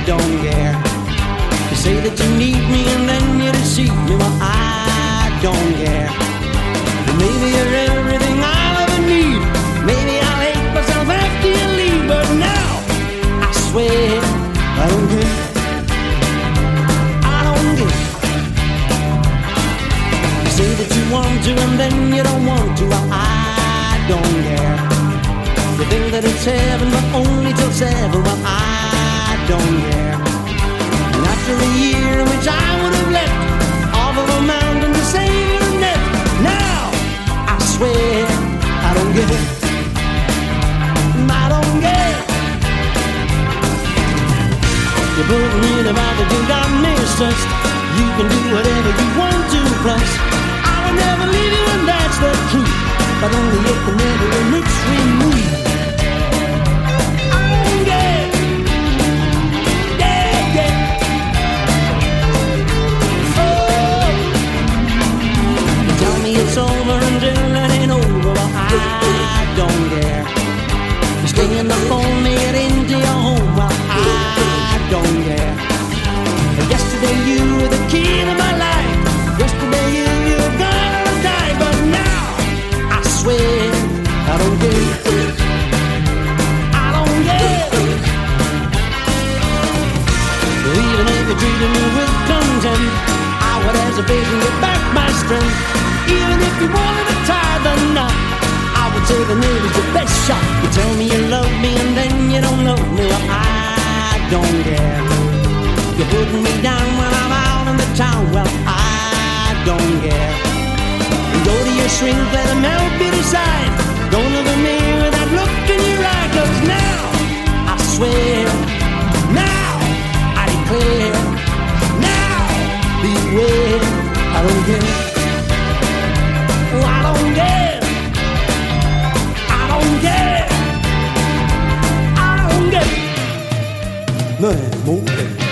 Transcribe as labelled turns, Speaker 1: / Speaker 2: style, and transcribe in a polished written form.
Speaker 1: don't care. You say that you need me and then you deceive me. Well, I don't care. Maybe you're everything I'll ever need. Maybe I'll hate myself after you leave. But now, I swear, I don't care. I don't care. You say that you want to and then you don't want to. Well, I don't care. You think that it's heaven but only till 7. Well, I don't care. And after a year in which I would have left off of a mountain to save your net, now I swear I don't care. I don't care. You put me in about that you got me stressed. You can do whatever you want to, plus I will never leave you and that's the truth. But only if the never a rich remove. I don't care. Yeah, yeah. Oh, you tell me it's over until it ain't over. Well, I don't care. You stay in the phone, make it into your home. Well, I don't care. Yesterday you were the key to my life. Yesterday you're gonna die. But now I swear I don't care. I don't care. Even if you treated me with contempt, I would hesitate and get back my strength. Even if you wanted to tie the knot, I would say the nail is the best shot. You tell me you love me and then you don't love me. Well, I don't care. You're putting me down when I'm out in the town. Well, I don't care. Go to your shrink, let them help you decide. Don't look at me with that look in your eye. 'Cause now, I swear, now, I declare, now, beware, I don't care. Oh, I don't care. I don't care. I don't care. No more.